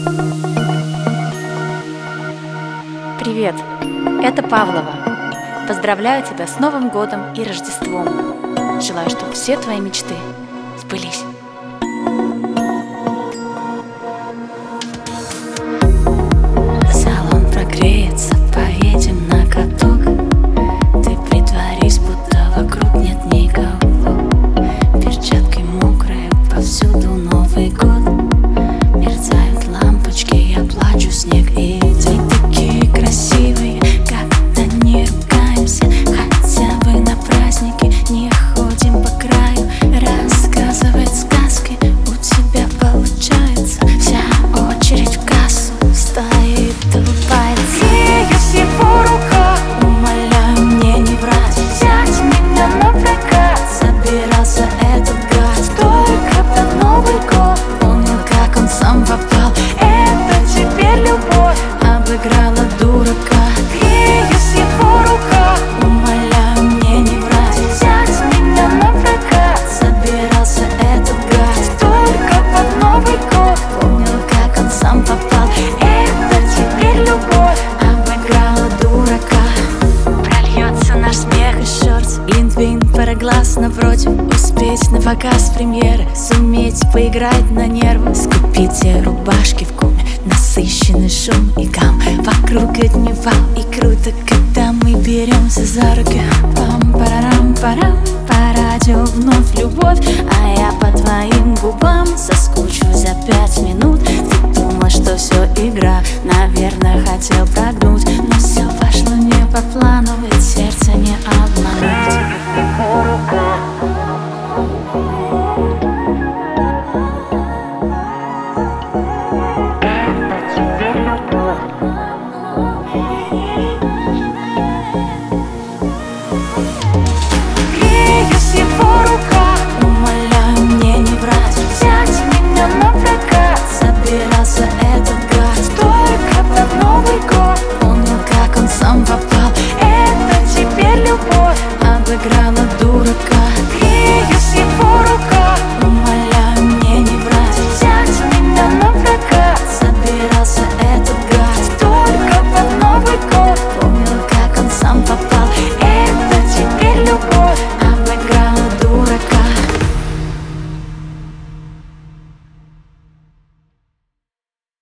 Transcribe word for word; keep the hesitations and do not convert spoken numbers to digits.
Привет, это Павлова. Поздравляю тебя с Новым годом и Рождеством. Желаю, чтобы все твои мечты сбылись. Салон прогреется, поедем на каток. Ты притворись, будто вокруг нет никого. Перчатки мокрые, повсюду Новый год. Мерцают лампочки, я плачу, снег и ты такие красивые, когда не ругаемся. Хотя бы на праздники не ходим по краю. Рассказывать сказки у тебя получается. Вся очередь в кассу стоит, улыбается. Греюсь в его руках, умоляю мне не врать. Взять меня на прокат, собирался этот гад. Только под Новый год понял, как он сам попал. Это теперь любовь обыграла дурака. Греюсь в его руках, умоляю мне не врать. Взять меня на прокат, собирался этот гад. Только под Новый год понял, как он сам попал. Это теперь любовь обыграла дурака. Прольется наш смех и шорт, Глинтвейн, пароглаз напротив. Успеть на показ премьеры, суметь поиграть на нервы. Скупите рубашки в куме, насыщенный шум и гам. Вокруг одневал и круто, когда мы беремся за руки. Пам-парарам-парам, по радио вновь любовь. А я по твоим губам соскучу за пять минут. Ты думал, что все игра, наверное, хотел прогнуть. Но все пошло не по плану, ведь сердце не обмануть. Греюсь в его руках, умоляю мне не врать. Взять меня на прокат, собирался этот гад. Только под Новый год понял, как он сам попал. Это теперь любовь обыграла дурака.